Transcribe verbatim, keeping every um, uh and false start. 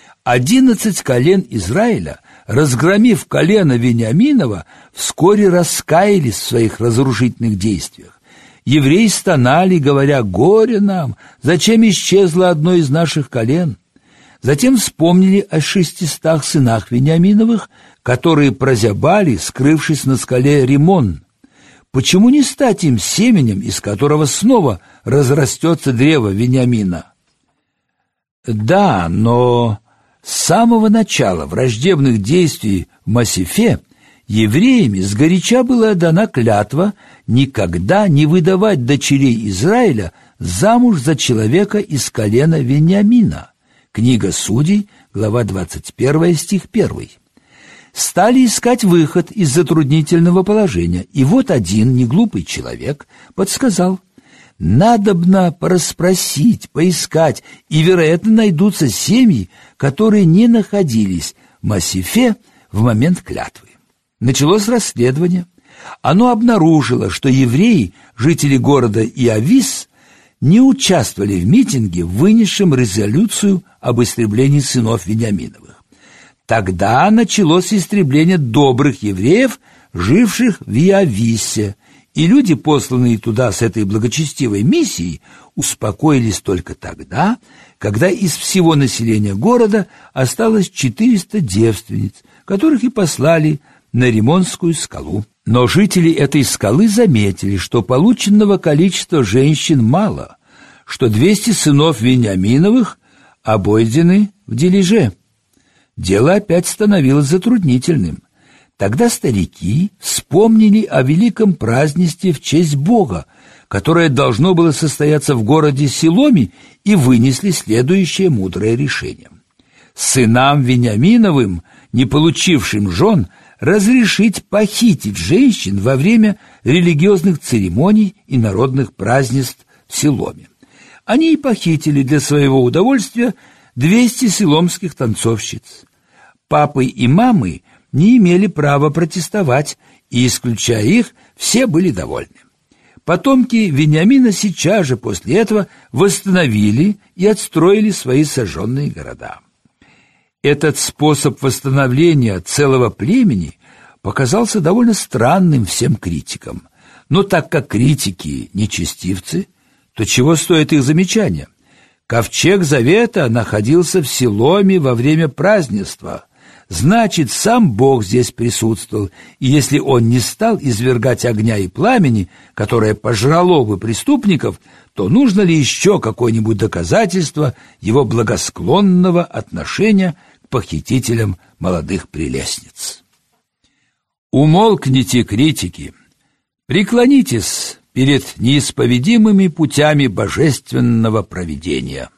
Одиннадцать колен Израиля, разгромив колено Вениаминова, вскоре раскаялись в своих разрушительных действиях. Евреи стонали, говоря: «Горе нам! Зачем исчезло одно из наших колен?» Затем вспомнили о шестистах сынах Вениаминовых, которые прозябали, скрывшись на скале Риммон. Почему не стать им семенем, из которого снова разрастется древо Вениамина? Да, но с самого начала враждебных действий в Масифе евреями сгоряча была дана клятва никогда не выдавать дочерей Израиля замуж за человека из колена Вениамина. Книга Судей, глава двадцать первая, стих первый. Стали искать выход из затруднительного положения, и вот один неглупый человек подсказал: надобно порасспросить, поискать, и, вероятно, найдутся семьи, которые не находились в Масифе в момент клятвы. Началось расследование. Оно обнаружило, что евреи, жители города Иавис, не участвовали в митинге, вынесшем резолюцию об истреблении сынов Вениаминовых. Тогда началось истребление добрых евреев, живших в Иависе, и люди, посланные туда с этой благочестивой миссией, успокоились только тогда, когда из всего населения города осталось четыреста девственниц, которых и послали на Риммонскую скалу. Но жители этой скалы заметили, что полученного количества женщин мало, что двести сынов Вениаминовых обойдены в дележе. Дело опять становилось затруднительным. Тогда старики вспомнили о великом празднестве в честь Бога, которое должно было состояться в городе Силоме, и вынесли следующее мудрое решение: сынам Вениаминовым, не получившим жен, разрешить похитить женщин во время религиозных церемоний и народных празднеств в Силоме. Они и похитили для своего удовольствия двести силомских танцовщиц. Папы и мамы не имели права протестовать, и, исключая их, все были довольны. Потомки Вениамина сейчас же после этого восстановили и отстроили свои сожженные города. Этот способ восстановления целого племени показался довольно странным всем критикам. Но так как критики нечестивцы, то чего стоит их замечания? Ковчег Завета находился в Силоме во время празднества. Значит, сам Бог здесь присутствовал, и если Он не стал извергать огня и пламени, которое пожрало бы преступников, то нужно ли еще какое-нибудь доказательство Его благосклонного отношения к похитителям молодых прелестниц? Умолкните, критики, преклонитесь перед неисповедимыми путями божественного провидения.